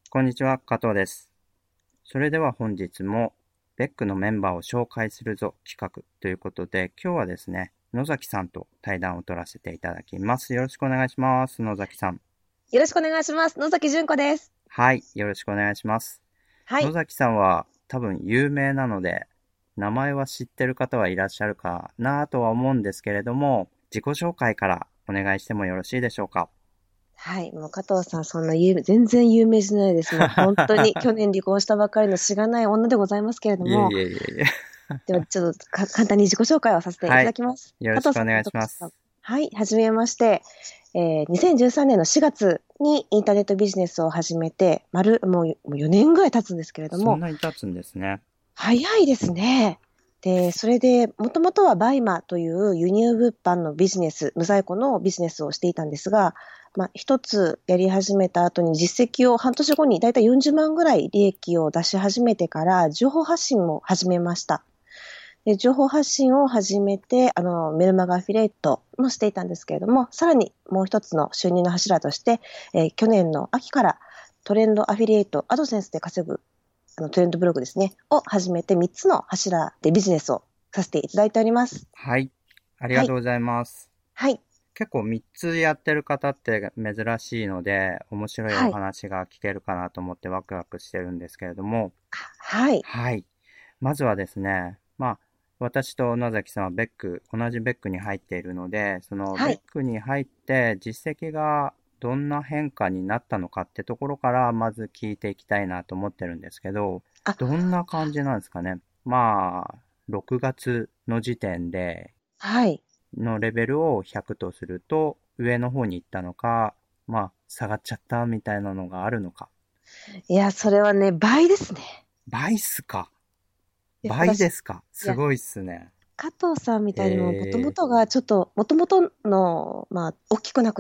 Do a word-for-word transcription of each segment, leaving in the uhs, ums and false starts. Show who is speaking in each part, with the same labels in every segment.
Speaker 1: こんにちは、加藤です。それでは本日もベックのメンバーを紹介するぞ企画ということで、今日はですね、野崎さんと対談を取らせていただきます。よろしくお願いします。野崎さん。
Speaker 2: よろしくお願いします。野崎純子です。
Speaker 1: はい、よろしくお願いします。
Speaker 2: はい。
Speaker 1: 野崎さんは多分有名なので、名前は知ってる方はいらっしゃるかなとは思うんですけれども、自己紹介からお願いしてもよろしいでしょうか。
Speaker 2: はい。もう加藤さん、そんな有名、全然有名じゃないです。もう本当に去年離婚したばかりのしがない女でございますけれども、
Speaker 1: いえいえいえいえ。
Speaker 2: ではちょっとか簡単に自己紹介をさせてい
Speaker 1: はい、
Speaker 2: ただきます。
Speaker 1: よろ
Speaker 2: 加藤さん
Speaker 1: しくお願いし
Speaker 2: と私は、
Speaker 1: ます。
Speaker 2: はい。はじめまして。えー、にせんじゅうさんねんのしがつにインターネットビジネスを始めて、丸、もう、もうよねんぐらい経つんですけれど
Speaker 1: そん
Speaker 2: も、
Speaker 1: なに経つんですね。
Speaker 2: 早いですね。で、それで、もともとはバイマという輸入物販のビジネス、無在庫のビジネスをしていたんですが、まあ、一つやり始めた後に実績を半年後にだいたいよんじゅうまんぐらい利益を出し始めてから、情報発信も始めました。で、情報発信を始めて、あの、メルマガアフィリエイトもしていたんですけれども、さらにもう一つの収入の柱として、えー去年の秋からトレンドアフィリエイト、アドセンスで稼ぐあのトレンドブログですね、を始めてみっつの柱でビジネスをさせていただいております。
Speaker 1: はい。あり
Speaker 2: はい。
Speaker 1: がとうございます。
Speaker 2: はい。
Speaker 1: 結構みっつやってる方って珍しいので、面白いお
Speaker 2: はい。
Speaker 1: 話が聞けるかなと思ってワクワクしてるんですけれども、
Speaker 2: はい。
Speaker 1: はい。まずはですね、まあ、私と野崎さんはベック、同じベックに入っているので、そのベッ
Speaker 2: はい。
Speaker 1: クに入って実績がどんな変化になったのかってところからまず聞いていきたいなと思ってるんですけど、
Speaker 2: あ、
Speaker 1: どんな感じなんですかね。まあ、ろくがつの時点で
Speaker 2: はい。
Speaker 1: のレベルをひゃくとすると、上の方に行ったのか、まあ、下がっちゃったみたいなのがあるのか。
Speaker 2: いや、それはね、倍ですね。
Speaker 1: 倍っすか。
Speaker 2: いや、私、
Speaker 1: 倍ですか。
Speaker 2: いや、
Speaker 1: すごいっすね。
Speaker 2: 加藤さんみ
Speaker 1: へ
Speaker 2: たいにも、もとも
Speaker 1: え。
Speaker 2: とがちょっと、もともとの、まあ、大きくなくって、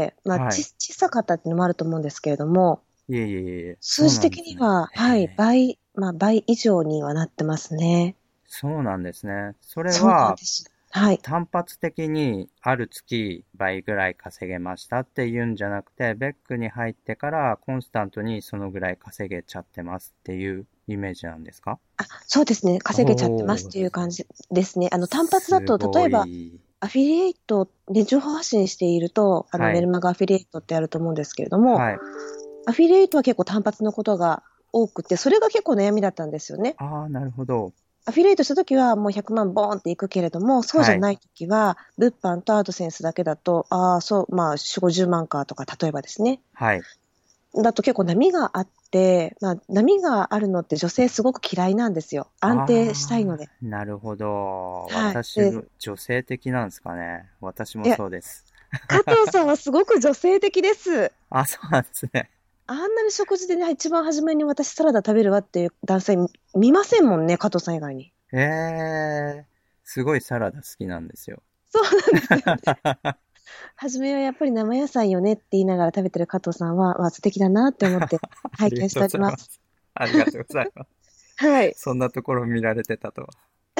Speaker 2: まあ、ち、
Speaker 1: はい。
Speaker 2: 小さかったっていうのもあると思うんですけれども、
Speaker 1: いえいえいえ、そう
Speaker 2: 数字
Speaker 1: なんですね。
Speaker 2: 的には、はい、
Speaker 1: へえ。
Speaker 2: 倍、まあ、倍以上にはなってますね。
Speaker 1: そうなんですね。それ
Speaker 2: そうなん
Speaker 1: は、
Speaker 2: です。はい。
Speaker 1: 単発的にある月倍ぐらい稼げましたっていうんじゃなくて、ベックに入ってからコンスタントにそのぐらい稼げちゃってますっていうイメージなんですか？
Speaker 2: あ、そうですね。稼げちゃってます
Speaker 1: おー、
Speaker 2: っていう感じですね。あの、単発だ
Speaker 1: す
Speaker 2: と、例
Speaker 1: ご
Speaker 2: えば、
Speaker 1: い。
Speaker 2: アフィリエイトで情報発信していると、あの、
Speaker 1: はい。
Speaker 2: メルマガアフィリエイトってあると思うんですけれども、
Speaker 1: はい。
Speaker 2: アフィリエイトは結構単発のことが多くて、それが結構悩みだったんですよね。
Speaker 1: ああ、なるほど。
Speaker 2: アフィリエイトしたときはもうひゃくまんボーンっていくけれども、そうじ
Speaker 1: はい。
Speaker 2: ゃないときは、物販とアドセンスだけだと、ああ、そう、まあ、よんじゅう、ごじゅうまんかとか、例えばですね。
Speaker 1: はい。
Speaker 2: だと結構波があって、まあ、波があるのって女性すごく嫌いなんですよ。安定したいの
Speaker 1: ああ、
Speaker 2: で。
Speaker 1: なるほど。
Speaker 2: はい。
Speaker 1: 私、
Speaker 2: で、
Speaker 1: 女性的なんですかね。私も
Speaker 2: いや、
Speaker 1: そうです。
Speaker 2: 加藤さんはすごく女性的です。
Speaker 1: あ、そうなんですね。
Speaker 2: あんなに食事でね、一番初めに私サラダ食べるわっていう男性見ませんもんね、加藤さん以外に。
Speaker 1: ええ、すごいサラダ好きなんですよ。
Speaker 2: そうなんですよね。初めはやっぱり生野菜よねって言いながら食べてる加藤さんは、まあ、素敵だなって思って
Speaker 1: ありがとうご
Speaker 2: 拝見しております。
Speaker 1: ざいます。ありがとうございます。
Speaker 2: はい。
Speaker 1: そんなところ見られてたとは。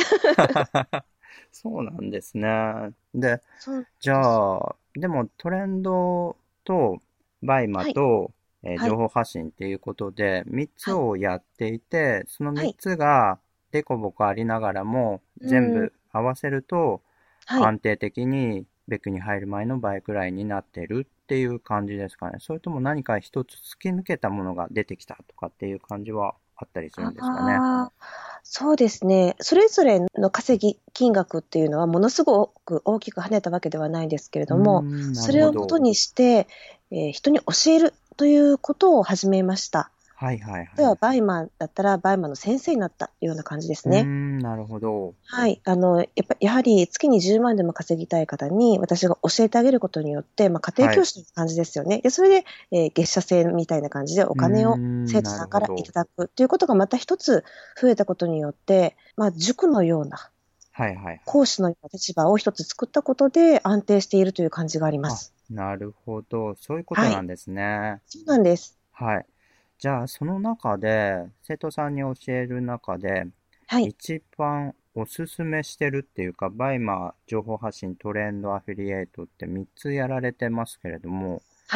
Speaker 1: そうなんですね。で、
Speaker 2: そう
Speaker 1: じ
Speaker 2: ですよ。
Speaker 1: ゃあ、でもトレンドとバイマ
Speaker 2: はい。
Speaker 1: と、えー
Speaker 2: はい。
Speaker 1: 情報発信っていうことでみっつ
Speaker 2: はい。
Speaker 1: をやっていて、その3
Speaker 2: はい。
Speaker 1: つがデコボコありながらも
Speaker 2: うん。
Speaker 1: 全部合わせると
Speaker 2: はい。
Speaker 1: 安定的にベックに入る前の倍くらいになってるっていう感じですかね。それとも何か一つ突き抜けたものが出てきたとかっていう感じはあったりするんですかね。
Speaker 2: ああ、そうですね。それぞれの稼ぎ金額っていうのはものすごく大きく跳ねたわけではないんですけれ
Speaker 1: うー
Speaker 2: ども、
Speaker 1: ん、な
Speaker 2: それ
Speaker 1: るほど。
Speaker 2: をもとにして、えー人に教えるということを始めました。
Speaker 1: はいはいはい。
Speaker 2: では、バイマンだったら、バイマンの先生になったような感じです
Speaker 1: うー
Speaker 2: ね。
Speaker 1: ん、なるほど。
Speaker 2: はい。あの、やっぱ、やはり月にじゅうまんでも稼ぎたい方に、私が教えてあげることによって、まあ、家庭
Speaker 1: はい。
Speaker 2: 教師の感じですよね。で、それで、えー月謝制みたいな感じでお
Speaker 1: うー
Speaker 2: 金を
Speaker 1: ん、な
Speaker 2: 生徒さんからい
Speaker 1: るほど。
Speaker 2: ただくということがまた一つ増えたことによって、まあ、塾のような、
Speaker 1: はいはいはい。
Speaker 2: 講師のような立場を一つ作ったことで安定しているという感じがありま
Speaker 1: あ、
Speaker 2: す。
Speaker 1: なるほど。そういうこと
Speaker 2: はい。
Speaker 1: なんですね。
Speaker 2: そうなんです。
Speaker 1: はい。じゃあ、その中で、生徒さんに教える中で、
Speaker 2: はい。
Speaker 1: 一番おすすめしてるっていうか、バイマー情報発信トレンドアフィリエイトってみっつやられてますけれども、
Speaker 2: はい。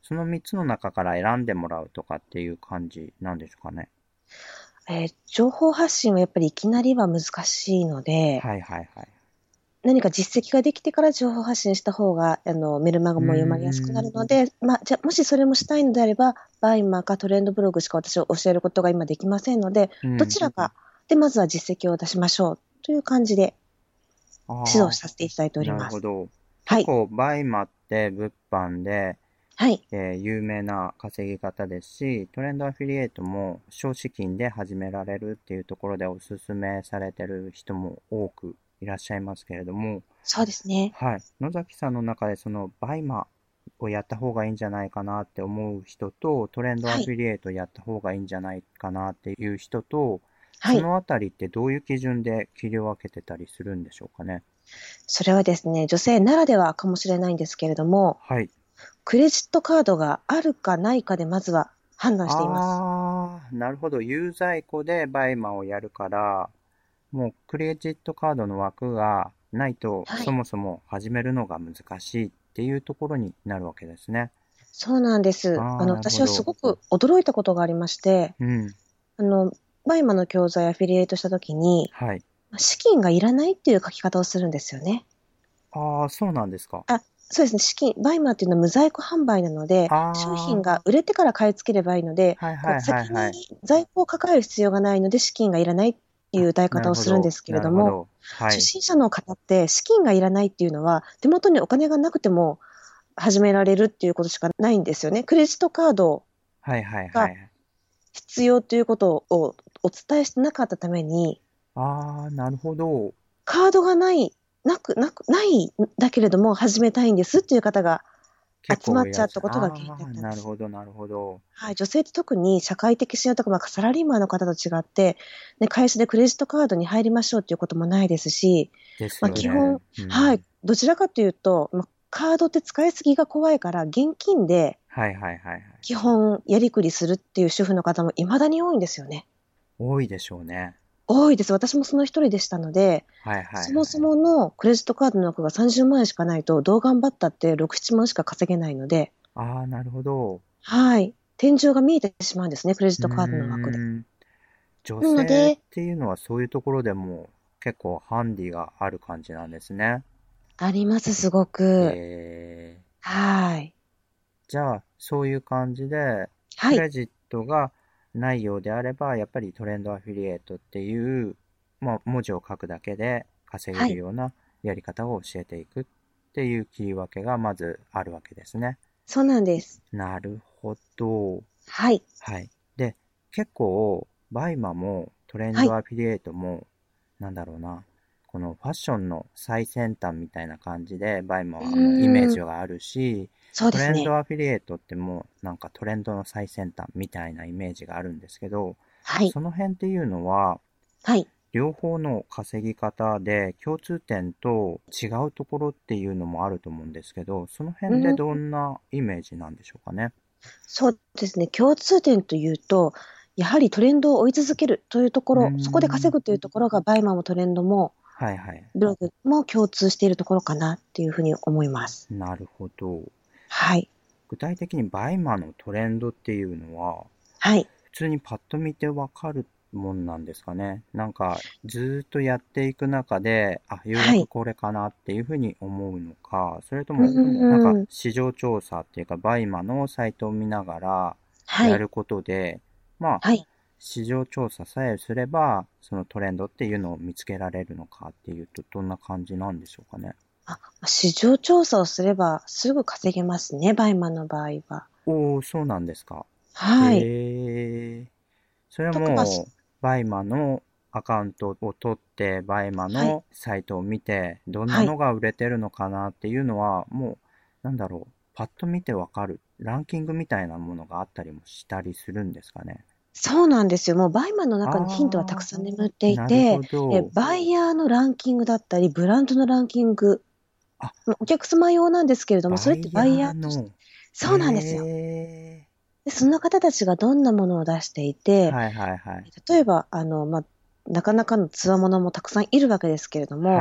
Speaker 1: そのみっつの中から選んでもらうとかっていう感じなんでしょうかね。
Speaker 2: えー情報発信はやっぱりいきなりは難しいので、
Speaker 1: はいはいはい。
Speaker 2: 何か実績ができてから情報発信した方が、あの、メルマガも読まれやすくなるので、まあ、じゃあ、もしそれもしたいのであれば、バイマーかトレンドブログしか私は教えることが今できませんので、
Speaker 1: うん。
Speaker 2: どちらかでまずは実績を出しましょうという感じで指導
Speaker 1: あ
Speaker 2: させていただいてお
Speaker 1: あ、なる
Speaker 2: ります。
Speaker 1: ほど。
Speaker 2: はい。
Speaker 1: 結構、バイマって物販で、
Speaker 2: はい。
Speaker 1: えー有名な稼ぎ方ですし、トレンドアフィリエイトも少資金で始められるっていうところでおすすめされてる人も多くいらっしゃいますけれども、
Speaker 2: そうですね。
Speaker 1: はい。野崎さんの中でそのバイマをやった方がいいんじゃないかなって思う人と、トレンドア
Speaker 2: はい。
Speaker 1: フィリエイトやった方がいいんじゃないかなっていう人と、
Speaker 2: はい。
Speaker 1: そのあたりってどういう基準で切り分けてたりするんでしょうかね。
Speaker 2: それはですね、女性ならではかもしれないんですけれども、
Speaker 1: はい。
Speaker 2: クレジットカードがあるかないかでまずは判断しています。
Speaker 1: あー、なるほど。有在庫でバイマをやるから、もうクレジットカードの枠がないと、
Speaker 2: はい。
Speaker 1: そもそも始めるのが難しいっていうところになるわけですね。
Speaker 2: そうなんです。
Speaker 1: あー、
Speaker 2: あの、
Speaker 1: なるほど。
Speaker 2: 私はすごく驚いたことがありまして、
Speaker 1: うん。
Speaker 2: あの、バイマの教材アフィリエイトしたときに、
Speaker 1: はい。
Speaker 2: 資金がいらないっていう書き方をするんですよね。
Speaker 1: ああ、そうなんですか。
Speaker 2: あ、そうですね。資金、バイマーっていうのは無在庫販売なので、商品が
Speaker 1: あ
Speaker 2: 売れてから買い付ければいいので、
Speaker 1: あ、はいはい
Speaker 2: こう
Speaker 1: はいはい。
Speaker 2: 先に在庫を抱える必要がないので、資金がいらないっていう
Speaker 1: あ、
Speaker 2: 歌い
Speaker 1: な
Speaker 2: 方をするんで
Speaker 1: るほど、
Speaker 2: すけれども、
Speaker 1: なるほど。はい。
Speaker 2: 初心者の方って資金がいらないっていうのは、手元にお金がなくても始められるっていうことしかないんですよね。クレジットカード
Speaker 1: はいはいは
Speaker 2: が
Speaker 1: い。
Speaker 2: 必要ということをお伝えしてなかったために、
Speaker 1: ああ、なるほど。
Speaker 2: カードがない、なく、なく、ないんだけれども始めたいんですっていう方が
Speaker 1: 結
Speaker 2: 集まっ
Speaker 1: 構いらっしゃる。
Speaker 2: ちゃったことが原因だ
Speaker 1: ああ、
Speaker 2: ったんです。
Speaker 1: なるほど、なるほど。
Speaker 2: はい、女性って特に社会的信用とか、まあ、サラリーマンの方と違って、ね、会社でクレジットカードに入りましょうっていうこともないですし、
Speaker 1: です
Speaker 2: まあ、
Speaker 1: よね。
Speaker 2: 基本、はい、
Speaker 1: うん。
Speaker 2: どちらかというと、まあ、カードって使いすぎが怖いから、現金で
Speaker 1: はいはいはいはい。
Speaker 2: 基本やりくりするっていう主婦の方も未だに多いんですよね。
Speaker 1: 多いでしょうね。
Speaker 2: 多いです。私もその一人でしたので、
Speaker 1: はいはいはい。
Speaker 2: そもそものクレジットカードの額がさんじゅうまん円しかないと、どう頑張ったってろく、ななまんしか稼げないので、
Speaker 1: ああ、なるほど。
Speaker 2: はい。天井が見えてしまうんですね、クレジッ
Speaker 1: うー
Speaker 2: トカードの枠で。
Speaker 1: ん。女
Speaker 2: なの
Speaker 1: 性っ
Speaker 2: で、
Speaker 1: ていうのはそういうところでも結構ハンディがある感じなんですね。
Speaker 2: あります、すごく。
Speaker 1: えー、
Speaker 2: はい。
Speaker 1: じゃあ、そういう感じで、
Speaker 2: はい。
Speaker 1: クレジットがないようであれば、やっぱりトレンドアフィリエイトっていう、まあ、文字を書くだけで稼げ
Speaker 2: はい。
Speaker 1: るようなやり方を教えていくっていう切り分けがまずあるわけですね。
Speaker 2: そうなんです。
Speaker 1: なるほど。
Speaker 2: はい。
Speaker 1: はい。で、結構、バイマもトレン
Speaker 2: はい。
Speaker 1: ドアフィリエイトも、なんだろうな、このファッションの最先端みたいな感じで、バイマ
Speaker 2: う
Speaker 1: はもうイメー
Speaker 2: ーん。
Speaker 1: ジがあるし、トレン
Speaker 2: そうですね。
Speaker 1: ドアフィリエイトってもうなんかトレンドの最先端みたいなイメージがあるんですけど、
Speaker 2: はい。
Speaker 1: その辺っていうのは、
Speaker 2: はい。
Speaker 1: 両方の稼ぎ方で共通点と違うところっていうのもあると思うんですけど、その
Speaker 2: うーん。
Speaker 1: 辺でどんなイメージなんでしょうかね。
Speaker 2: そうですね。共通点というと、やはりトレンドを追い続けるというとこ
Speaker 1: うー
Speaker 2: ろ、そこで稼
Speaker 1: ん。
Speaker 2: ぐというところが、バイマーもトレンドも、
Speaker 1: はいはい。
Speaker 2: ブログも共通しているところかなっていうふうに思います。
Speaker 1: なるほど。
Speaker 2: はい。
Speaker 1: 具体的にバイマのトレンドっていうのは、
Speaker 2: はい。
Speaker 1: 普通にパッと見てわかるもんなんですかね。なんか、ずーっとやっていく中で、あ、ようや
Speaker 2: はい。
Speaker 1: くこれかなっていうふうに思うのか、それと
Speaker 2: う
Speaker 1: も、なんか
Speaker 2: ーん。
Speaker 1: 市場調査っていうか、バイマのサイトを見ながら
Speaker 2: はい。
Speaker 1: やることで、まあ、
Speaker 2: はい。
Speaker 1: 市場調査さえすれば、そのトレンドっていうのを見つけられるのかっていうと、どんな感じなんでしょうかね。
Speaker 2: あ、市場調査をすればすぐ稼げますね、バイマンの場合は。
Speaker 1: おー、そうなんですか。
Speaker 2: はい。
Speaker 1: へえ。それは
Speaker 2: とか、まあ、し
Speaker 1: もう、バイマのアカウントを取って、バイマ
Speaker 2: はい。
Speaker 1: のサイトを見て、どんな
Speaker 2: はい。
Speaker 1: のが売れてるのかなっていうのは、もう、なんだろう、パッと見てわかる。ランキングみたいなものがあったりもしたりするんですかね。
Speaker 2: そうなんですよ。もうバイマンの中にヒントはたく
Speaker 1: あ
Speaker 2: さん眠って
Speaker 1: ー、なる
Speaker 2: いて、
Speaker 1: ほ
Speaker 2: え、
Speaker 1: ど。
Speaker 2: バイヤーのランキングだったり、ブランドのランキング、
Speaker 1: あ、
Speaker 2: まお客様用なんですけれども、それってバ
Speaker 1: バイヤ
Speaker 2: イヤーとして、
Speaker 1: ーの、
Speaker 2: そうなんですよ。
Speaker 1: へえ。
Speaker 2: で、その方たちがどんなものを出していて、
Speaker 1: はいはいはい。
Speaker 2: 例えば、あの、まあ、なかなかの強者もたくさんいるわけですけれども、
Speaker 1: はい。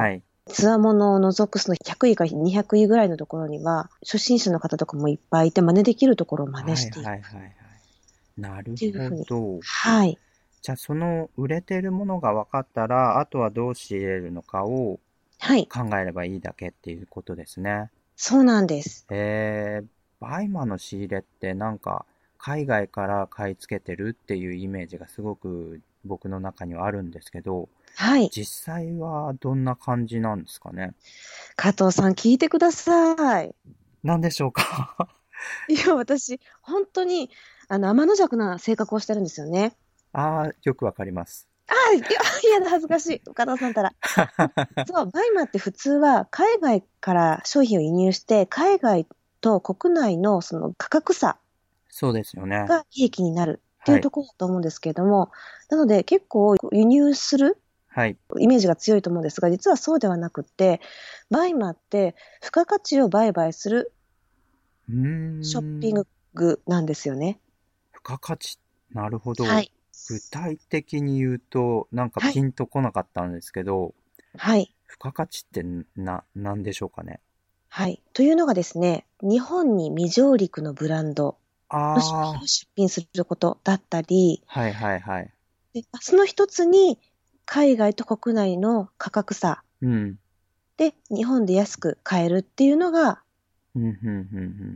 Speaker 2: ツアーものを除くそのひゃくいからにひゃくいぐらいのところには、初心者の方とかもいっぱいいて、真似できるところを真似
Speaker 1: はい
Speaker 2: していく
Speaker 1: はいはいはい。なる
Speaker 2: っていうふうに。
Speaker 1: ほど。
Speaker 2: はい。
Speaker 1: じゃあその売れてるものが分かったら、あとはどう仕入れるのかを
Speaker 2: はい。
Speaker 1: 考えればいいだけっていうことですね。
Speaker 2: そうなんです。
Speaker 1: えー、バイマの仕入れってなんか海外から買い付けてるっていうイメージがすごく僕の中にはあるんですけど、
Speaker 2: はい。
Speaker 1: 実際はどんな感じなんですかね。
Speaker 2: 加藤さん聞いてください。
Speaker 1: なんでしょうか？
Speaker 2: いや、私、本当に、あの、天の弱な性格をしてるんですよね。
Speaker 1: ああ、よくわかります。
Speaker 2: ああ、いや、いやだ、恥ずかしい。加藤さんたら。そう、バイマって普通は海外から商品を輸入して、海外と国内のその価格差
Speaker 1: そうですよね。
Speaker 2: が利益になるってい
Speaker 1: はい。
Speaker 2: うところだと思うんですけれども、なので結構輸入する
Speaker 1: はい。
Speaker 2: イメージが強いと思うんですが、実はそうではなくって、バイマって付加価値を売買する
Speaker 1: うー
Speaker 2: ショッピン
Speaker 1: ん。
Speaker 2: グなんですよね。
Speaker 1: 付加価値。なるほど。
Speaker 2: はい。
Speaker 1: 具体的に言うと、なんか
Speaker 2: はい。
Speaker 1: ピンとこなかったんですけど、
Speaker 2: はい。
Speaker 1: 付加価値ってな、なんでしょうかね。
Speaker 2: はい。というのがですね、日本に未上陸のブランドの商品
Speaker 1: ああ、
Speaker 2: を出品することだったり、
Speaker 1: はいはいはい。
Speaker 2: でその一つに海外と国内の価格差
Speaker 1: うん。
Speaker 2: で日本で安く買えるっていうのが、
Speaker 1: うん、うん、うん、うん。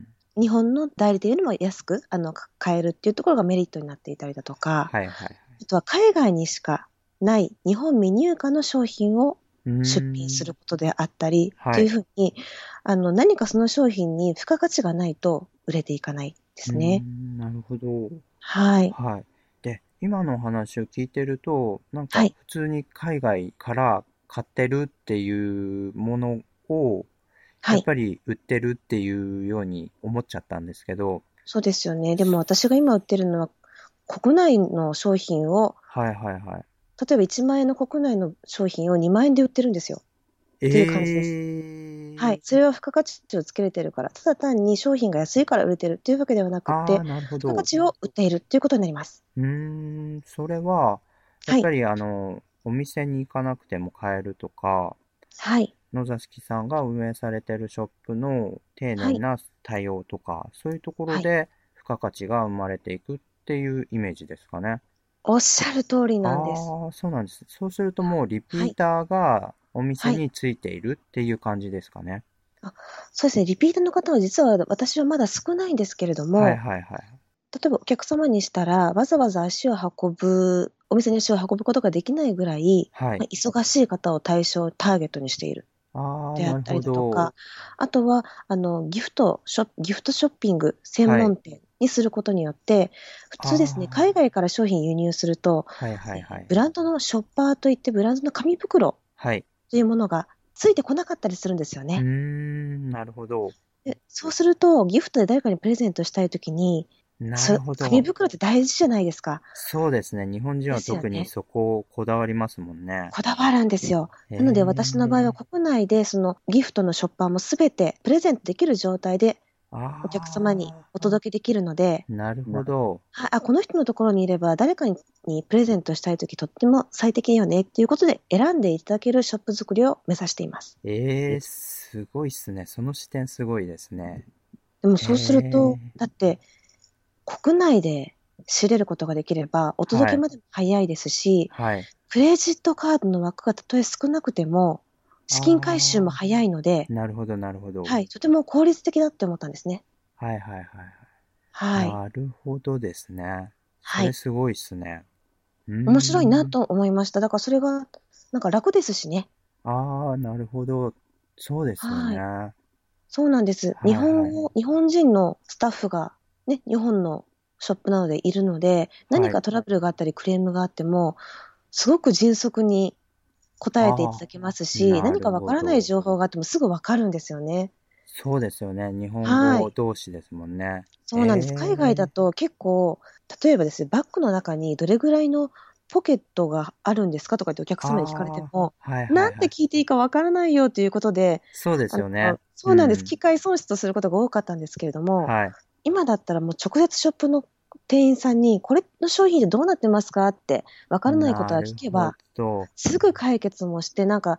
Speaker 2: 日本の代理店よりも安くあの買えるっていうところがメリットになっていたりだとか、
Speaker 1: はいはいはい。
Speaker 2: あとは海外にしかない日本未入荷の商品を
Speaker 1: うー
Speaker 2: 出品す
Speaker 1: ん。
Speaker 2: ることであったりっていう
Speaker 1: はい。
Speaker 2: ふうに、あの何かその商品に付加価値がないと売れていかないで
Speaker 1: うー
Speaker 2: すね。
Speaker 1: ん、なるほど。
Speaker 2: はい。
Speaker 1: はい。で、今のお話を聞いてると、なん
Speaker 2: はい。
Speaker 1: か普通に海外から買ってるっていうものを、
Speaker 2: はい。
Speaker 1: やっぱり売ってるっていうように思っちゃったんですけど、
Speaker 2: そうですよね。でも私が今売ってるのは国内の商品を、
Speaker 1: はいはいはい。
Speaker 2: 例えばいちまん円の国内の商品をにまん円で売ってるんですよ。っていう感じです。はい。
Speaker 1: えー、
Speaker 2: それは付加価値をつけれてるから、ただ単に商品が安いから売れてるっていうわけではなくて、
Speaker 1: ああ、なるほ
Speaker 2: 付加価
Speaker 1: ど。
Speaker 2: 値を売っているっていうことになります。
Speaker 1: うーん、それは、やっ
Speaker 2: はい。
Speaker 1: ぱりあの、お店に行かなくても買えるとか、
Speaker 2: はい。
Speaker 1: 野座敷さんが運営されてるショップの丁
Speaker 2: はい。
Speaker 1: 寧な対応とか、そういうところ
Speaker 2: はい。
Speaker 1: で付加価値が生まれていくっていうイメージですかね。
Speaker 2: おっしゃる通りなんです。
Speaker 1: ああ、そうなんです。そうするともうリ
Speaker 2: はい。
Speaker 1: ピーターがお店
Speaker 2: はい。
Speaker 1: についているっていう感じですかね。
Speaker 2: あ、そうですね。リピーターの方は実は私はまだ少ないんですけれど
Speaker 1: はい
Speaker 2: も、
Speaker 1: はいはい。
Speaker 2: 例えばお客様にしたら、わざわざ足を運ぶ、お店に足を運ぶことができないぐらい、まあ、
Speaker 1: はい。
Speaker 2: 忙しい方を対象、ターゲットにしている。
Speaker 1: ああ、なる
Speaker 2: であったり
Speaker 1: ほど。
Speaker 2: だとか、あとは、あの、ギフトショップ、ギフトショッピング専
Speaker 1: はい。
Speaker 2: 門店にすることによって、普通ですね、海
Speaker 1: あ
Speaker 2: 外から商品輸入すると、
Speaker 1: あ、はいは
Speaker 2: え
Speaker 1: いはい。
Speaker 2: ーブランドのショッパーといって、ブランドの紙袋
Speaker 1: はい。
Speaker 2: というものがついてこなかったりするんですよ
Speaker 1: うー
Speaker 2: ね。
Speaker 1: ん、なるほど。
Speaker 2: で、そうすると、ギフトで誰かにプレゼントしたいときに、
Speaker 1: なる
Speaker 2: そ、紙
Speaker 1: ほど。
Speaker 2: 袋って大事じゃないですか。
Speaker 1: そうですね。日本人
Speaker 2: で
Speaker 1: は
Speaker 2: すよね。
Speaker 1: 特にそこをこだわりますもんね。
Speaker 2: こだわるんですよ。
Speaker 1: へ
Speaker 2: なので私の場合は
Speaker 1: え。
Speaker 2: 国内でそのギフトのショッパーもすべてプレゼントできる状態でお客様に
Speaker 1: あ
Speaker 2: お
Speaker 1: あ、
Speaker 2: 届けできるので、
Speaker 1: なるほ
Speaker 2: な
Speaker 1: ど。
Speaker 2: はいあ、この人のところにいれば誰かににプレゼントしたいときとっても最適よねっていうことで選んでいただけるショップ作りを目指しています。
Speaker 1: ええ、すごいっすね。その視点すごいですね。
Speaker 2: でも
Speaker 1: へ
Speaker 2: そうすると、
Speaker 1: え。
Speaker 2: だって国内で仕入れることができればお
Speaker 1: はい。
Speaker 2: 届けまでも早いですし、
Speaker 1: はい。
Speaker 2: クレジットカードの枠がたとえ少なくても資金回収も
Speaker 1: あ
Speaker 2: 早いので、
Speaker 1: あ、なるほど、なるほど。
Speaker 2: はい、とても効率的だって思ったんですね。
Speaker 1: はいはいはいはい。
Speaker 2: はい。
Speaker 1: なるほどですね。そ
Speaker 2: はい。
Speaker 1: れすごいっすね。うー
Speaker 2: 面白いな
Speaker 1: ん。
Speaker 2: と思いました。だからそれが、なんか楽ですしね。
Speaker 1: ああ、なるほど。そうですよね。
Speaker 2: はい。
Speaker 1: は
Speaker 2: そうなんです。
Speaker 1: い
Speaker 2: 日
Speaker 1: はい。
Speaker 2: 本を、日本人のスタッフが、ね、日本のショップなのでいるので、何
Speaker 1: はい。
Speaker 2: かトラブルがあったりクレームがあっても、すごく迅速に答えていた
Speaker 1: ああ、
Speaker 2: だけますし、
Speaker 1: なる
Speaker 2: 何かわからない
Speaker 1: ほど。
Speaker 2: 情報があってもすぐわかるんですよね。
Speaker 1: そうですよね。日本語
Speaker 2: はい。
Speaker 1: 同士ですもんね。え
Speaker 2: そうなんです。海外だ
Speaker 1: え、
Speaker 2: と結構、例えばですね、バッグの中にどれぐらいのポケットがあるんですかとかってお客
Speaker 1: あ
Speaker 2: 様に聞かれて
Speaker 1: あ、
Speaker 2: も、
Speaker 1: はいはいはい。
Speaker 2: なんて聞いていいかわからないよということで、
Speaker 1: そうです
Speaker 2: あ
Speaker 1: よね。
Speaker 2: の、そうなんです。
Speaker 1: うん。
Speaker 2: 機械損失とすることが多かったんですけれども、
Speaker 1: はい。
Speaker 2: 今だったらもう直接ショップの店員さんに、これの商品でどうなってますかってわからないことは
Speaker 1: なるほ
Speaker 2: 聞けば、
Speaker 1: ど。
Speaker 2: すぐ解決もして、なんか、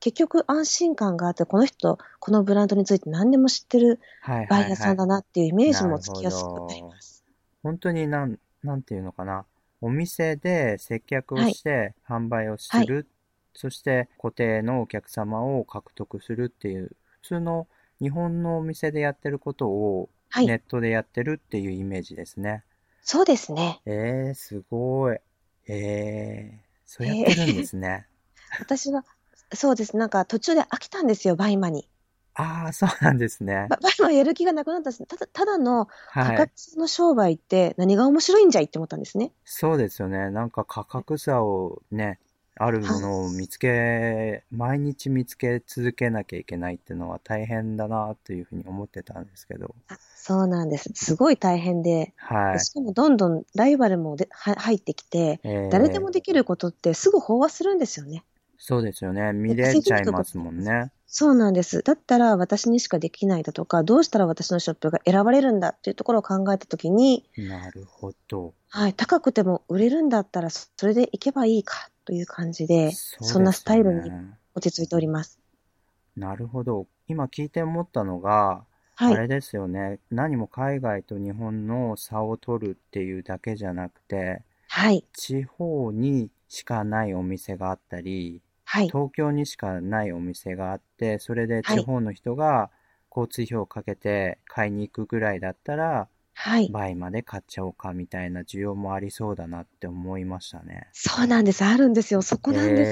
Speaker 2: 結局安心感があって、この人、このブランドについて何でも知ってる
Speaker 1: はい
Speaker 2: バイ
Speaker 1: はいはい。
Speaker 2: ヤーさんだなっていうイメージもつき
Speaker 1: なるほ
Speaker 2: やすくなり
Speaker 1: ど。
Speaker 2: ます。
Speaker 1: 本当になん、なんていうのかな。お店で接客を
Speaker 2: はい。
Speaker 1: して販売を
Speaker 2: はい。
Speaker 1: する。そして固定のお客様を獲得するっていう、普通の日本のお店でやってることを
Speaker 2: はい。
Speaker 1: ネットでやってるっていうイメージですね。
Speaker 2: そうですね。
Speaker 1: えー、すごい。えー、そうやっ
Speaker 2: え
Speaker 1: てるんで
Speaker 2: ー
Speaker 1: すね。
Speaker 2: 私は、そうです。なんか途中で飽きたんですよ、バイマに。
Speaker 1: ああ、そうなんですね。
Speaker 2: ババイマやる気がなくなったんです。ただ、ただの価
Speaker 1: はい。
Speaker 2: 格の商売って何が面白いんじゃいって思ったんですね。
Speaker 1: そうですよね。なんか価格差をね、ある
Speaker 2: はい。
Speaker 1: ものを見つけ、毎日見つけ続けなきゃいけないっていうのは大変だなというふうに思ってたんですけど。
Speaker 2: あ、そうなんです。すごい大変で、で、
Speaker 1: はい。
Speaker 2: しかもどんどんライバルもでは入ってきて、誰で
Speaker 1: えー、
Speaker 2: もできることってすぐ飽和するんですよね。
Speaker 1: そうですよね。見
Speaker 2: で、
Speaker 1: れ
Speaker 2: 稼
Speaker 1: ちゃいます
Speaker 2: げる人たち。
Speaker 1: もんね。
Speaker 2: そうなんです。だったら私にしかできないだとか、どうしたら私のショップが選ばれるんだっていうところを考えたときに、
Speaker 1: なるほど。
Speaker 2: はい、高くても売れるんだったらそそれでいけばいいかという感じで、そんなス
Speaker 1: そうですよ
Speaker 2: タイルに
Speaker 1: ね。
Speaker 2: 落ち着いております。
Speaker 1: なるほど。今聞いて思ったのが、
Speaker 2: はい。
Speaker 1: あれですよね。何も海外と日本の差を取るっていうだけじゃなくて、
Speaker 2: はい。
Speaker 1: 地方にしかないお店があったり、
Speaker 2: はい。
Speaker 1: 東京にしかないお店があって、それで
Speaker 2: はい。
Speaker 1: 地方の人が交通費をかけて買いに行くぐらいだったら、
Speaker 2: はい。
Speaker 1: 倍まで買っちゃおうかみたいな需要もありそうだなって思いましたね。
Speaker 2: そうなんです。あるんですよ。そこなんです。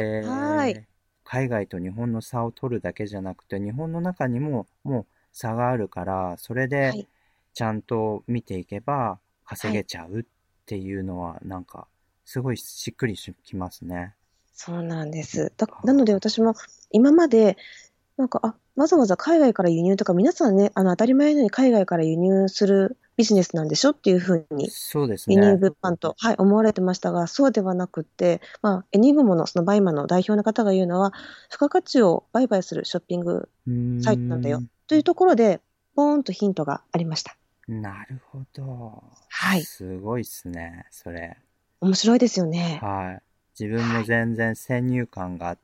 Speaker 2: はい。
Speaker 1: えー、海外と日本の差を取るだけじゃなくて、日本の中にももう差があるから、それで
Speaker 2: はい。
Speaker 1: ちゃんと見ていけば稼
Speaker 2: はい。
Speaker 1: げちゃうっていうのは、なんか、すごいしっくりしきますね。
Speaker 2: そうなんです。だ、なので
Speaker 1: あ
Speaker 2: 私も今まで、なんか、あ、わざわざ海外から輸入とか、皆さんね、あの、当たり前のように海外から輸入するビジネスなんでしょっていうふうに、
Speaker 1: そうです
Speaker 2: 輸入
Speaker 1: ね。
Speaker 2: 物販と、はい、思われてましたが、そうではなくって、まあ、エニグモのそのバイマの代表の方が言うのは、付加価値を売買するショッピング
Speaker 1: うー
Speaker 2: サイトなんだよ。
Speaker 1: ん、
Speaker 2: というところで、ポーンとヒントがありました。
Speaker 1: なるほど。
Speaker 2: はい。
Speaker 1: すごいっすね、それ。
Speaker 2: 面白いですよね。
Speaker 1: はい。自分も
Speaker 2: はい。
Speaker 1: 全然先入観があって、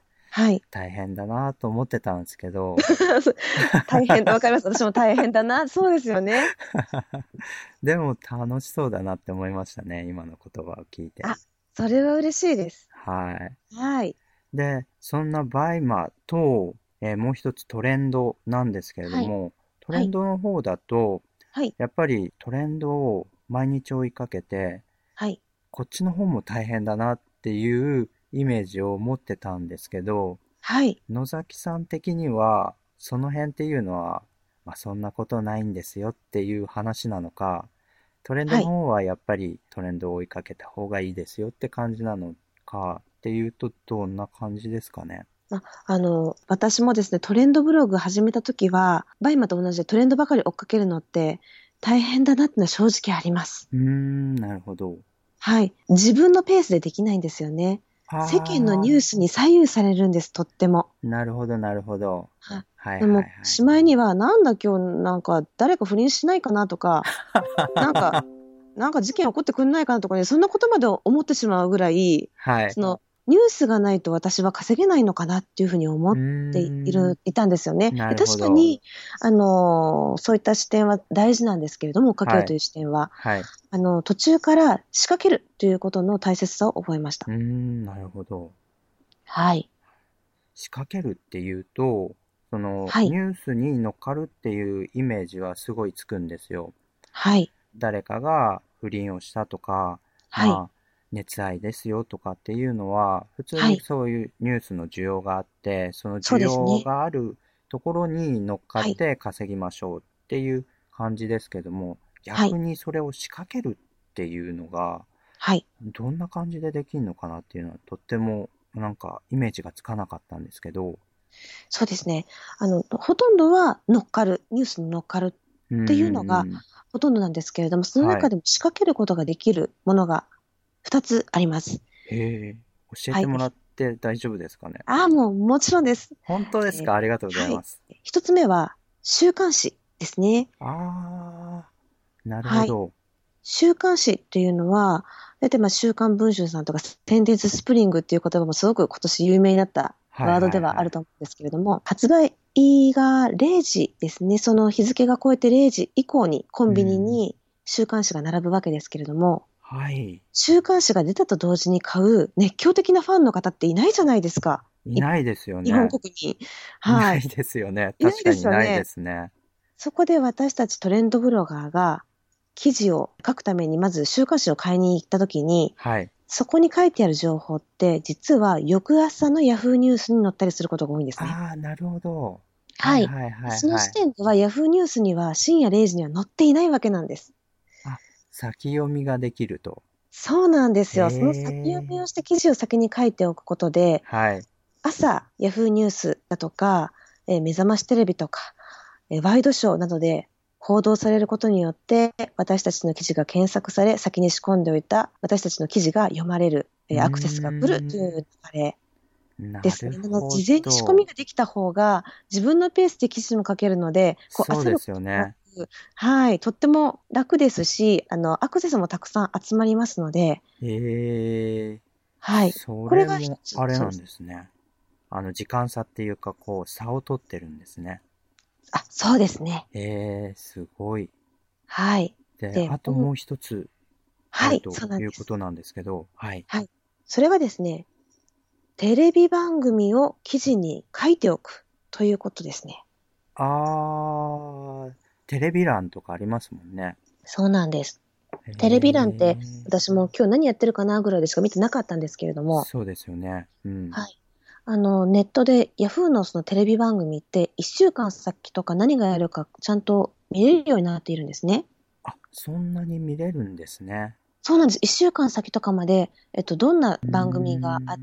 Speaker 2: はい。
Speaker 1: 大変だなと思ってたんですけど、
Speaker 2: 大変、わかります。私も大変だな。そうですよね。
Speaker 1: でも楽しそうだなって思いましたね、今の言葉を聞いて。
Speaker 2: あ、それは嬉しいです。
Speaker 1: は
Speaker 2: はい。
Speaker 1: い。で、そんなバイマと、えーもう一つトレンドなんですけれど
Speaker 2: はい。
Speaker 1: も、トレン
Speaker 2: はい。
Speaker 1: ドの方だと、
Speaker 2: はい。
Speaker 1: やっぱりトレンドを毎日追いかけて、
Speaker 2: はい。
Speaker 1: こっちの方も大変だなっていうイメージを持ってたんですけど、
Speaker 2: はい。
Speaker 1: 野崎さん的には、その辺っていうのは、まあ、そんなことないんですよっていう話なのか、トレンド
Speaker 2: はい。
Speaker 1: の方はやっぱりトレンドを追いかけた方がいいですよって感じなのかっていうと、どんな感じですかね。
Speaker 2: ま、あの、私もですね、トレンドブログ始めたときは、バイマと同じでトレンドばかり追っかけるのって大変だなってのは正直あります。
Speaker 1: うーん、なるほど。
Speaker 2: はい。自分のペースでできないんですよね。世間のニュ
Speaker 1: あ
Speaker 2: ースに左右されるんです、とっても。
Speaker 1: ー、なるほど、なるほど。
Speaker 2: はい。
Speaker 1: はい
Speaker 2: でも、
Speaker 1: はいはい。
Speaker 2: しまいには、なんだ今日なんか誰か不倫しないかなとか、なんか、なんか事件起こってくんないかなとかね、そんなことまで思ってしまうぐらい、
Speaker 1: はい。
Speaker 2: その、ニュースがないと私は稼げないのかなっていうふうに思
Speaker 1: うー
Speaker 2: ってい
Speaker 1: ん、
Speaker 2: る、いたんですよね。
Speaker 1: な
Speaker 2: で、
Speaker 1: るほど。
Speaker 2: 確かに、あの、そういった視点は大事なんですけれども、追っかけ
Speaker 1: はい。
Speaker 2: るという視点は、
Speaker 1: はい。
Speaker 2: あの、途中から仕掛けるということの大切さを覚えました。
Speaker 1: うーん、なるほど。
Speaker 2: はい。
Speaker 1: 仕掛けるっていうと、その
Speaker 2: はい。
Speaker 1: ニュースに乗っかるっていうイメージはすごいつくんですよ。
Speaker 2: はい。
Speaker 1: 誰かが不倫をしたとか、
Speaker 2: はい。
Speaker 1: まあ、熱愛ですよとかっていうのは、普通
Speaker 2: はい。
Speaker 1: にそういうニュースの需要があって、その
Speaker 2: そう
Speaker 1: 需要
Speaker 2: ですね。
Speaker 1: があるところに乗っかっ
Speaker 2: はい。
Speaker 1: て稼ぎましょうっていう感じですけども、
Speaker 2: はい。
Speaker 1: 逆にそれを仕掛けるっていうのが、
Speaker 2: はい。
Speaker 1: どんな感じでできるのかなっていうのはとってもなんかイメージがつかなかったんですけど、
Speaker 2: そうですね。あの、ほとんどは乗っかる、ニュースに乗っかる
Speaker 1: うー
Speaker 2: っていうのが
Speaker 1: ん、
Speaker 2: ほとんどなんですけれども、その
Speaker 1: はい。
Speaker 2: 中でも仕掛けることができるものがふたつあります。
Speaker 1: へえ、教え
Speaker 2: はい。
Speaker 1: てもらって大丈夫ですかね。
Speaker 2: ああ、もうもちろんです。
Speaker 1: 本当です
Speaker 2: えー
Speaker 1: か？ありがとうござい
Speaker 2: はい。
Speaker 1: ます。
Speaker 2: ひとつめは週刊誌ですね。
Speaker 1: ああ、なるほ
Speaker 2: はい。
Speaker 1: ど。
Speaker 2: 週刊誌っていうのは、だいたいまあ週刊文春さんとか、テンデンススプリングっていう言葉もすごく今年有名になったワードではあると思うんですけれども、はいはいはい、発売がれいじですね。その日付が超えてれいじ以降にコンビニに週刊誌が並ぶわけですけれども、
Speaker 1: はい。
Speaker 2: 週刊誌が出たと同時に買う熱狂的なファンの方っていないじゃないですか。
Speaker 1: いないですよね。
Speaker 2: 日本国に。
Speaker 1: はい。いないですよね。確かにいないですね。
Speaker 2: そこで私たちトレンドブロガーが記事を書くためにまず週刊誌を買いに行ったときに、
Speaker 1: はい。
Speaker 2: そこに書いてある情報って実は翌朝のヤフーニュースに載ったりすることが多いんですね。
Speaker 1: ああ、なるほど。
Speaker 2: はい。
Speaker 1: はいはいはい、はい。
Speaker 2: その時点ではヤフーニュースには深夜れいじには載っていないわけなんです。
Speaker 1: あ、先読みができると。
Speaker 2: そうなんですよ。その先読みをして記事を先に書いておくことで、
Speaker 1: はい、
Speaker 2: 朝ヤフーニュースだとか、えー、目覚ましテレビとか、えー、ワイドショーなどで報道されることによって私たちの記事が検索され、先に仕込んでおいた私たちの記事が読まれる、えー、アクセスが来るという流れですね。なので事前に仕込みができた方が自分のペースで記事も書けるので、こう焦ることなく、はい、とっても楽ですし、あのアクセスもたくさん集まりますので。
Speaker 1: へえ。
Speaker 2: はい。
Speaker 1: それもあれなんですね。あの時間差っていうかこう差を取ってるんですね。
Speaker 2: あ、そうですね。
Speaker 1: へえ、すごい。
Speaker 2: はい。
Speaker 1: で、であともう一つあるということなんですけど、はい。
Speaker 2: はい。それはですね、テレビ番組を記事に書いておくということですね。
Speaker 1: あー、テレビ欄とかありますもんね。
Speaker 2: そうなんです。テレビ欄って私も今日何やってるかなぐらいでしか見てなかったんですけれども。
Speaker 1: そうですよね。うん。
Speaker 2: はい。あの、ネットでヤフーのそのテレビ番組っていっしゅうかん先とか何がやるかちゃんと見れるようになっているんですね。
Speaker 1: あ、そんなに見れるんですね。
Speaker 2: そうなんです。いっしゅうかん先とかまで、えっと、どんな番組があって、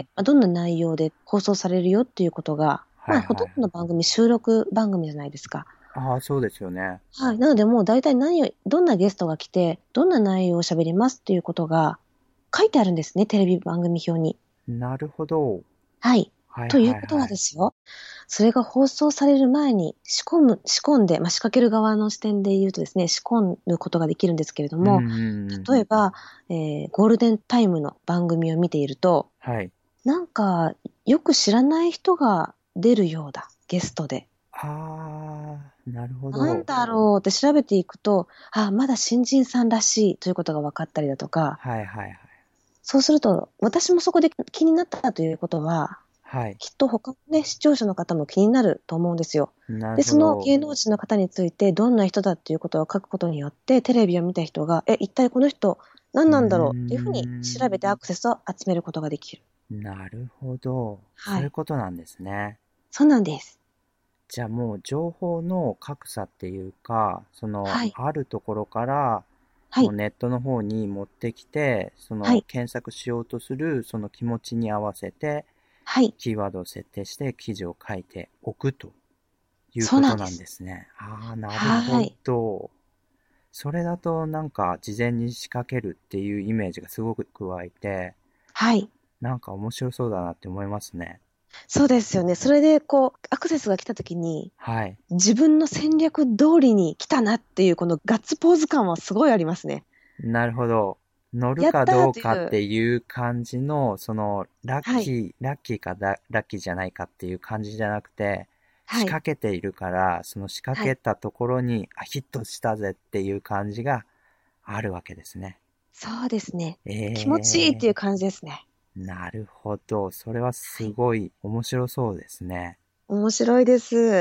Speaker 2: どんな内容で放送されるよっていうことが、
Speaker 1: はいはい、
Speaker 2: まあ、ほとんどの番組、収録番組じゃないですか。
Speaker 1: ああ、そうですよね。
Speaker 2: はい。なので、もう大体何を、どんなゲストが来て、どんな内容を喋りますっていうことが書いてあるんですね、テレビ番組表に。
Speaker 1: なるほど。
Speaker 2: はい。
Speaker 1: はいはいはい、
Speaker 2: ということはですよ、それが放送される前に仕込む、仕込んで、まあ、仕掛ける側の視点で言うとですね、仕込むことができるんですけれども、
Speaker 1: うんうんうん、
Speaker 2: 例えば、えー、ゴールデンタイムの番組を見ていると、
Speaker 1: はい、
Speaker 2: なんか、よく知らない人が出るようだ、ゲストで。
Speaker 1: ああ、なるほど。
Speaker 2: なんだろうって調べていくと、あ、まだ新人さんらしいということが分かったりだとか、
Speaker 1: はいはいはい。
Speaker 2: そうすると、私もそこで気になったということは、
Speaker 1: はい。
Speaker 2: きっと他のね、視聴者の方も気になると思うんですよ。で、
Speaker 1: なるほど。
Speaker 2: その芸能人の方についてどんな人だっていうことを書くことによって、テレビを見た人が、え、一体この人何なんだろうっていうふうに調べてアクセスを集めることができる。
Speaker 1: なるほど。
Speaker 2: はい。
Speaker 1: そういうことなんですね。
Speaker 2: そうなんです。
Speaker 1: じゃあもう情報の格差っていうか、その、
Speaker 2: はい、
Speaker 1: あるところから、
Speaker 2: はい、
Speaker 1: もうネットの方に持ってきて、その、
Speaker 2: はい、
Speaker 1: 検索しようとするその気持ちに合わせて、
Speaker 2: はい、
Speaker 1: キーワードを設定して記事を書いておくということなんですね。ああ、なるほど。それだとなんか事前に仕掛けるっていうイメージがすごく加えて、
Speaker 2: はい。
Speaker 1: なんか面白そうだなって思いますね。
Speaker 2: そうですよね。それでこう、アクセスが来たときに、
Speaker 1: はい。
Speaker 2: 自分の戦略通りに来たなっていうこのガッツポーズ感はすごいありますね。
Speaker 1: なるほど。乗るかどうかっていう感じの、その、ラッキー、はい、ラッキーかラッキーじゃないかっていう感じじゃなくて、仕掛けているから、はい、その仕掛けたところに、はい、あ、ヒットしたぜっていう感じがあるわけですね。
Speaker 2: そうですね。
Speaker 1: えー、
Speaker 2: 気持ちいいっていう感じですね。
Speaker 1: なるほど。それはすごい面白そうですね。
Speaker 2: はい、面白いです。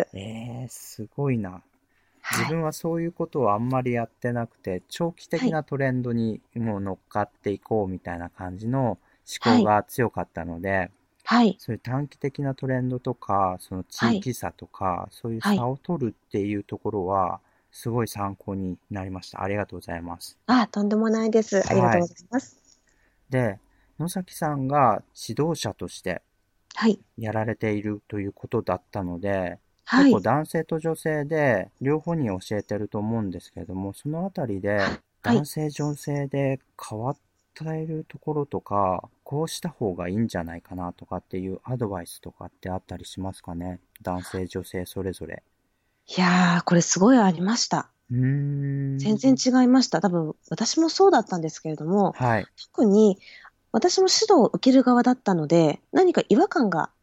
Speaker 1: えー、すごいな。自分はそういうことをあんまりやってなくて、長期的なトレンドにもう乗っかっていこうみたいな感じの思考が強かったので、はい、そういう短期的なトレンドとか、その地域差とか、はい、そういう差を取るっていうところは、すごい参考になりました。ありがとうございます。
Speaker 2: あ、とんでもないです。ありがとうございます。
Speaker 1: はい、で、野崎さんが指導者としてやられているということだったので、はい、結構男性と女性で両方に教えてると思うんですけれども、そのあたりで男性女性で変わっているところとか、こうした方がいいんじゃないかなとかっていうアドバイスとかってあったりしますかね？男性女性それぞれ。
Speaker 2: いやー、これすごいありました。
Speaker 1: うーん、
Speaker 2: 全然違いました。多分私もそうだったんですけれども、
Speaker 1: はい、
Speaker 2: 特に私も指導を受ける側だったので、何か違和感が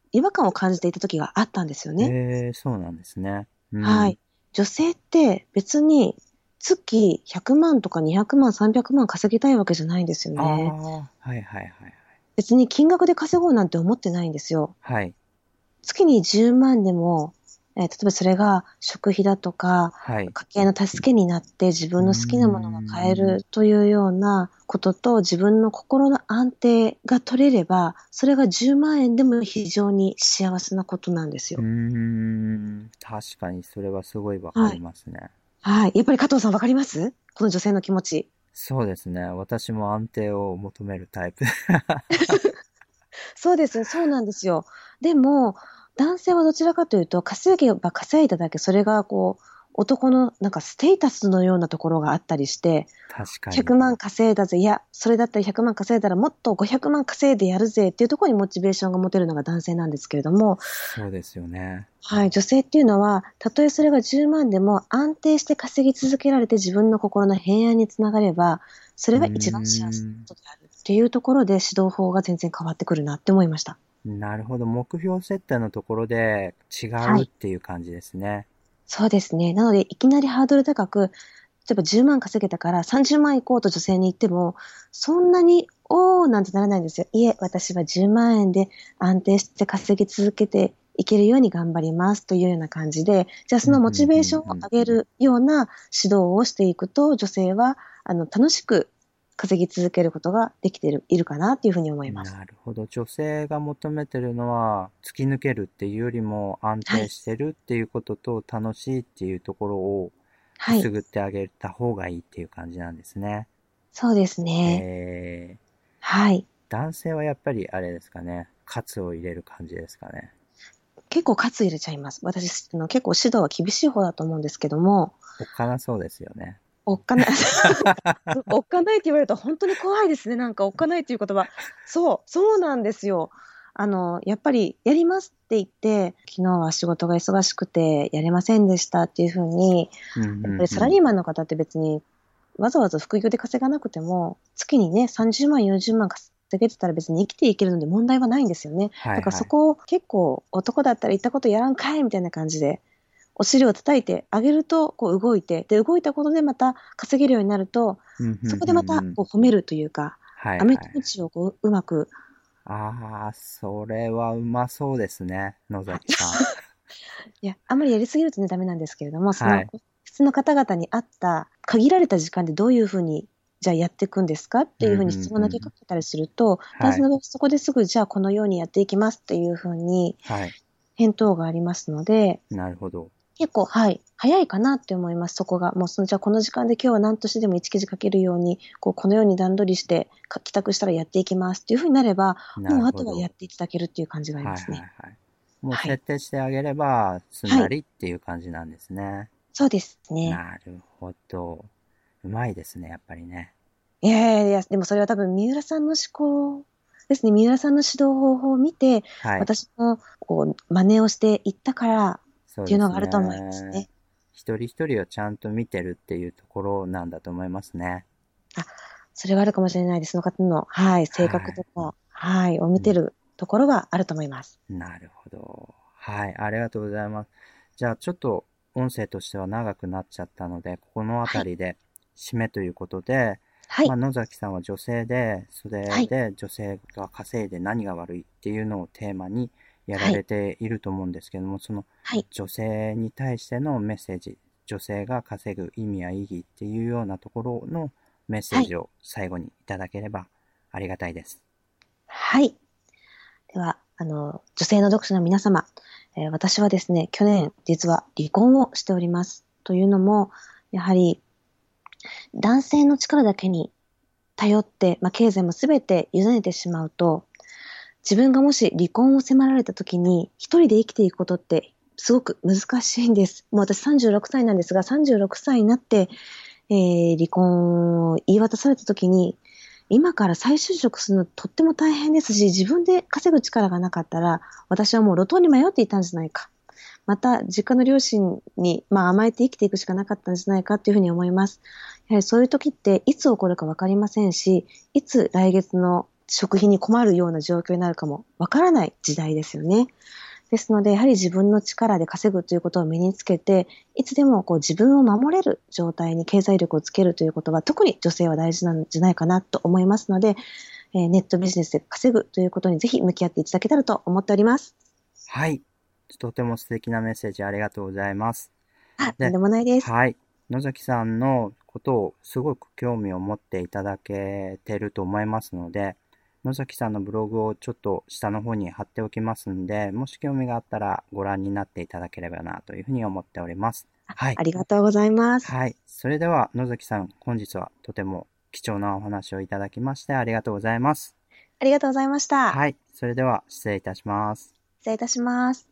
Speaker 2: 違和感を感じていた時があったんですよね。
Speaker 1: ええ、そうなんですね。うん、
Speaker 2: はい。女性って別に月ひゃくまんとかにひゃくまん、さんびゃくまん稼ぎたいわけじゃないんですよ
Speaker 1: あ
Speaker 2: ね。
Speaker 1: あ、はいはいはいはい。
Speaker 2: 別に金額で稼ごうなんて思ってないんですよ。
Speaker 1: はい。
Speaker 2: 月にじゅうまんでも、えー例えばそれが食費だとか、
Speaker 1: はい。
Speaker 2: 家計の助けになって自分の好きなものが買え
Speaker 1: うーん。
Speaker 2: るというようなことと、自分の心の安定が取れれば、それがじゅうまん円でも非常に幸せなことなんです
Speaker 1: うー
Speaker 2: よ。
Speaker 1: ん。確かにそれはすごいわか
Speaker 2: はい。
Speaker 1: りますね。
Speaker 2: はい。やっぱり加藤さんわかります？この女性の気持ち。
Speaker 1: そうですね。私も安定を求めるタイプ。
Speaker 2: そうですね、そうなんですよ。でも、男性はどちらかというと、稼げば稼いだだけ、それがこう、男のなんかステータスのようなところがあったりして、100
Speaker 1: 確かに。
Speaker 2: 万稼いだぜ、いや、それだったらひゃくまん稼いだらもっとごひゃくまん稼いでやるぜっていうところにモチベーションが持てるのが男性なんですけれども、
Speaker 1: そうですよね。
Speaker 2: はい、女性っていうのは、たとえそれがじゅうまんでも安定して稼ぎ続けられて自分の心の平安につながれば、そ
Speaker 1: うー
Speaker 2: れが一番幸せな
Speaker 1: ん。
Speaker 2: ことであるっていうところで指導法が全然変わってくるなって思いました。
Speaker 1: なるほど。目標設定のところで違うっ
Speaker 2: はい。
Speaker 1: ていう感じですね。
Speaker 2: そうですね。なので、いきなりハードル高く、例えばじゅうまん稼げたからさんじゅうまん行こうと女性に言っても、そんなに、おーなんてならないんですよ。いえ、私はじゅうまん円で安定して稼ぎ続けていけるように頑張りますというような感じで、じゃあそのモ
Speaker 1: うんうん
Speaker 2: チベーションを
Speaker 1: うんうん。
Speaker 2: 上げるような指導をしていくと、女性は、あの、楽しく稼ぎ続けることができている、いるかなっていうふうに思います。
Speaker 1: なるほど。女性が求めてるのは、突き抜けるっていうよりも安
Speaker 2: はい。
Speaker 1: 定してるっていうことと楽しいっていうところをく
Speaker 2: はい。
Speaker 1: すぐってあげた方がいいっていう感じなんですね。
Speaker 2: そうですね。
Speaker 1: えー、
Speaker 2: はい。
Speaker 1: 男性はやっぱりあれですかね。カツを入れる感じですかね。
Speaker 2: 結構喝入れちゃいます。私、あの結構指導は厳しい方だと思うんですけども、
Speaker 1: おっかなそうですよね。
Speaker 2: おっかない、おっかないって言われると本当に怖いですね。なんかおっかないっていう言葉。そう、そうなんですよ。あの、やっぱりやりますって言って、昨日は仕事が忙しくてやれませんでしたっていうふうに、
Speaker 1: うん
Speaker 2: やっぱり
Speaker 1: うんうん。
Speaker 2: サラリーマンの方って別にわざわざ副業で稼がなくても、月にね、さんじゅうまん、よんじゅうまん稼げてたら別に生きていけるので問題はないんですよね。だから
Speaker 1: はいはい。
Speaker 2: そこを結構男だったら言ったことやらんかいみたいな感じで、お尻を叩いてあげると、こう動いて、で、動いたことでまた稼げるようになると、
Speaker 1: うんうん
Speaker 2: そこでまた
Speaker 1: うんうん。
Speaker 2: こう褒めるというか、
Speaker 1: はいはい。
Speaker 2: 飴とムチをこううまく、
Speaker 1: ああ、それはうまそうですね。野
Speaker 2: はい、
Speaker 1: 崎さん。
Speaker 2: いや、あんまりやりすぎるとね、ダメなんですけれども、その、
Speaker 1: はい。
Speaker 2: 普通の方々に合った限られた時間でどういうふうに、じゃあやっていくんですかって
Speaker 1: うんう
Speaker 2: いうふうに質問投げか
Speaker 1: んうん。
Speaker 2: けたりすると、男
Speaker 1: はい。
Speaker 2: 性の場合そこですぐ、じゃあこのようにやっていきますっていうふうに
Speaker 1: はい。
Speaker 2: 返答がありますので、
Speaker 1: なるほど。
Speaker 2: 結構、はい、早いかなって思います、そこが。もう、その、じゃあこの時間で今日は何としてでもいち記事書けるように、こう、このように段取りして、か帰宅したらやっていきますっていうふうになれば、もうあとはや
Speaker 1: なるほど。
Speaker 2: っていただけるっていう感じがあり
Speaker 1: はい
Speaker 2: ますね。
Speaker 1: はいはい。もう
Speaker 2: はい。
Speaker 1: 設定してあげれば、すん
Speaker 2: はい。
Speaker 1: なりっていう感じなんですね。
Speaker 2: そうですね。
Speaker 1: なるほど。うまいですね、やっぱりね。
Speaker 2: いやいやいや、でもそれは多分三浦さんの思考ですね。三浦さんの指導方法を見て、
Speaker 1: はい。
Speaker 2: 私もこう真似をしていったからっていう
Speaker 1: そうです
Speaker 2: のがあると思います
Speaker 1: ね。
Speaker 2: ね。
Speaker 1: 一人一人をちゃんと見てるっていうところなんだと思いますね。
Speaker 2: あ、それはあるかもしれないです。その方の、はい、性格
Speaker 1: はい。
Speaker 2: とか、はい、を見
Speaker 1: うん。
Speaker 2: てるところはあると思います。
Speaker 1: なるほど。はい。ありがとうございます。じゃあ、ちょっと音声としては長くなっちゃったので、ここのあ
Speaker 2: はい、
Speaker 1: たりで締めということで、まあ、
Speaker 2: はい、
Speaker 1: 野崎さんは女性で、それ
Speaker 2: はい、
Speaker 1: で女性が稼いで何が悪いっていうのをテーマにやら
Speaker 2: はい、
Speaker 1: れていると思うんですけども、その
Speaker 2: はい、
Speaker 1: 女性に対してのメッセージ、女性が稼ぐ意味や意義っていうようなところのメッセ
Speaker 2: はい、
Speaker 1: ージを最後にいただければありがたいです。
Speaker 2: はい。では、あの、女性の読者の皆様、えー私はですね、去年、実は離婚をしております。というのも、やはり、男性の力だけに頼って、まあ、経済もすべて委ねてしまうと、自分がもし離婚を迫られた時に、一人で生きていくことってすごく難しいんです。もう私さんじゅうろくさいなんですが、さんじゅうろくさいになって、えー離婚を言い渡された時に、今から再就職するのとっても大変ですし、自分で稼ぐ力がなかったら、私はもう路頭に迷っていたんじゃないか。また、実家の両親に、まあ、甘えて生きていくしかなかったんじゃないかというふうに思います。やはりそういう時っていつ起こるかわかりませんし、いつ来月の食費に困るような状況になるかもわからない時代ですよね。ですので、やはり自分の力で稼ぐということを身につけて、いつでもこう自分を守れる状態に経済力をつけるということは、特に女性は大事なんじゃないかなと思いますので、えーネットビジネスで稼ぐということにぜひ向き合っていただけたらと思っております。
Speaker 1: はい。とても素敵なメッセージありがとうございます。
Speaker 2: あ、とん
Speaker 1: で、
Speaker 2: でもないです。
Speaker 1: はい。野崎さんのことをすごく興味を持っていただけてると思いますので、野崎さんのブログをちょっと下の方に貼っておきますんで、もし興味があったらご覧になっていただければなというふうに思っております。
Speaker 2: あ、
Speaker 1: はい。
Speaker 2: ありがとうございます。
Speaker 1: はい。それでは野崎さん、本日はとても貴重なお話をいただきましてありがとうございます。
Speaker 2: ありがとうございました。
Speaker 1: はい。それでは失礼いたします。
Speaker 2: 失礼いたします。